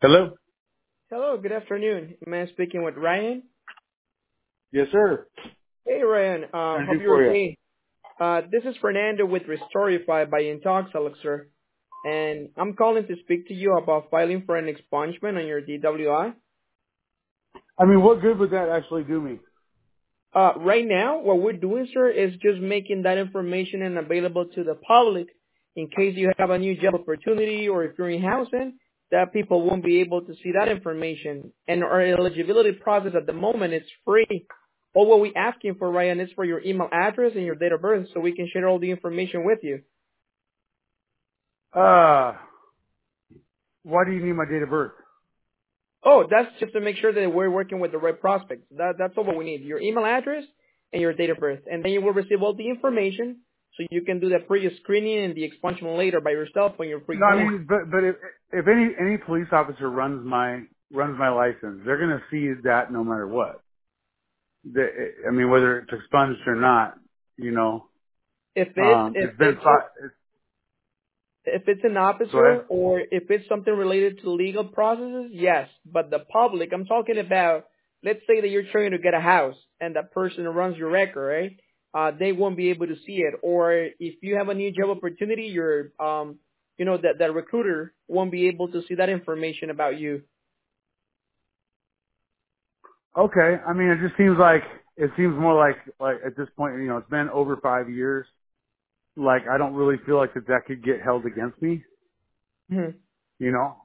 Hello? Hello, good afternoon. Am I speaking with Ryan? Yes, sir. Hey, Ryan. Trying to Hope do you're for you. okay. This is Fernando with Restorify by Intoxalux, sir. And I'm calling to speak to you about filing for an expungement on your DWI. I mean, what good would that actually do me? Right now, what we're doing, sir, is just making that information and available to the public in case you have a new job opportunity or if you're in housing, that people won't be able to see that information. And our eligibility process at the moment is free. All what we're asking for, Ryan, is for your email address and your date of birth so we can share all the information with you. Uh, why do you need my date of birth? Oh, that's just to make sure that we're working with the right prospects. That's all what we need. Your email address and your date of birth. And then you will receive all the information so you can do the pre-screening and the expungement later by yourself when you're free No, I home. mean, but if any police officer runs my license, they're gonna see that no matter what. I mean, whether it's expunged or not, you know. If it's if It's been it's five. if it's an Go ahead. officer or if it's something related to legal processes, yes. But the public, I'm talking about, let's say that you're trying to get a house and that person who runs your record, right? They won't be able to see it. Or if you have a new job opportunity, your that recruiter won't be able to see that information about you. Okay. I mean, it seems more like at this point, you know, it's been over 5 years. Like, I don't really feel like that could get held against me, Mhm. you know.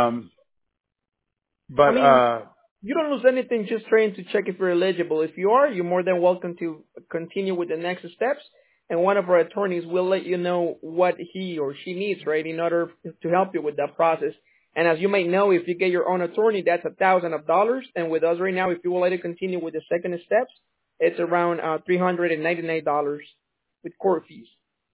I But mean, you don't lose anything just trying to check if you're eligible. If you are, you're more than welcome to continue with the next steps. And one of our attorneys will let you know what he or she needs, right, in order to help you with that process. And as you might know, if you get your own attorney, that's $1,000. And with us right now, if you would like to continue with the second steps, it's around $399 with court fees.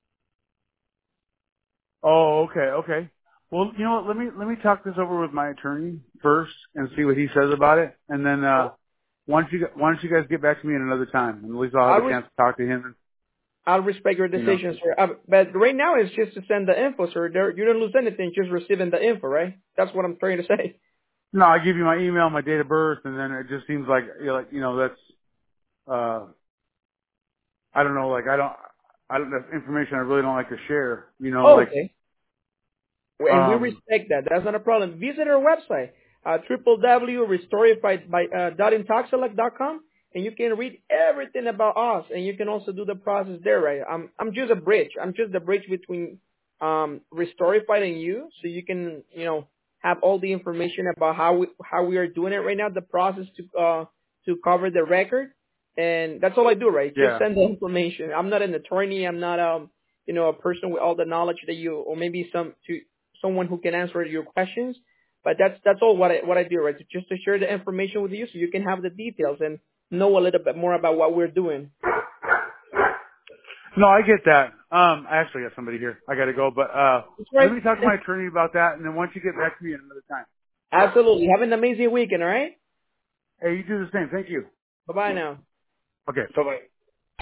oh, okay. Well, you know what? Let me talk this over with my attorney first and see what he says about it, and then why don't you guys get back to me at another time, and at least I'll I have a was chance to talk to him. I'll respect your You know. decision, sir. But right now it's just to send the info, sir. You don't lose anything just receiving the info, right? That's what I'm trying to say. No, I give you my email, my date of birth, and then it just seems like that's I don't know, like I don't that's information I really don't like to share. You know, Oh, like okay. And we respect that. That's not a problem. Visit our website, www.restorify.intoxelect.com, and you can read everything about us, and you can also do the process there, right? I'm just a bridge. I'm just the bridge between Restorify and you, so you can have all the information about how we are doing it right now, the process to cover the record, and that's all I do, right? Just yeah. send the information. I'm not an attorney. I'm not a person with all the knowledge that you, or maybe someone who can answer your questions. But that's all what I do, right? Just to share the information with you so you can have the details and know a little bit more about what we're doing. No, I get that. I actually got somebody here. I got to go, but That's let right. me talk to my attorney about that, and then once you get back to me at another time. Absolutely. Have an amazing weekend, all right? Hey, you do the same. Thank you. Bye-bye now. Okay. Bye bye.